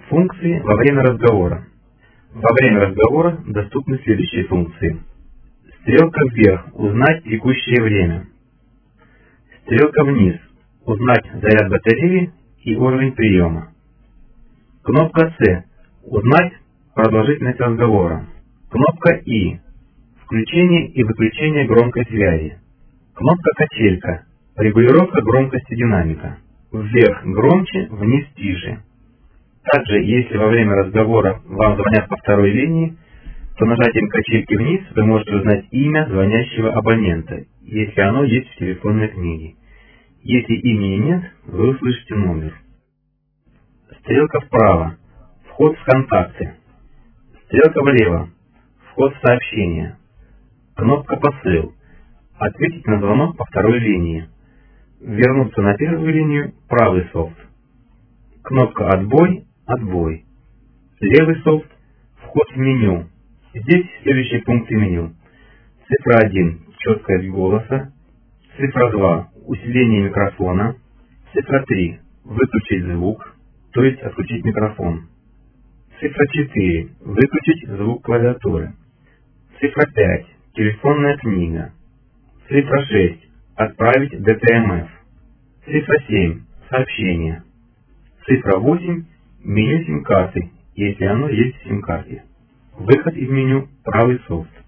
Функции во время разговора. Во время разговора доступны следующие функции. Стрелка вверх – узнать текущее время. Стрелка вниз – узнать заряд батареи и уровень приема. Кнопка С – узнать продолжительность разговора. Кнопка И – включение и выключение громкой связи. Кнопка качелька – регулировка громкости динамика. Вверх громче, вниз тише. Также, если во время разговора вам звонят по второй линии, то нажатием качельки вниз вы можете узнать имя звонящего абонента, если оно есть в телефонной книге. Если имени нет, вы услышите номер. Стрелка вправо – вход в контакты. Стрелка влево – вход в сообщения. Кнопка «Посыл» – ответить на звонок по второй линии. Вернуться на первую линию – правый софт. Кнопка «Отбой» – отбой. Левый софт – вход в меню. Здесь следующие пункты меню. Цифра 1 – четкость голоса. Цифра 2 – усиление микрофона. Цифра 3 – выключить звук, то есть отключить микрофон. Цифра 4 – выключить звук клавиатуры. Цифра 5 – телефонная книга. Цифра 6 – отправить ДТМФ. Цифра 7 – сообщение. Цифра 8 – меню сим-карты, если оно есть в сим-карте. Выход из меню – правый софт.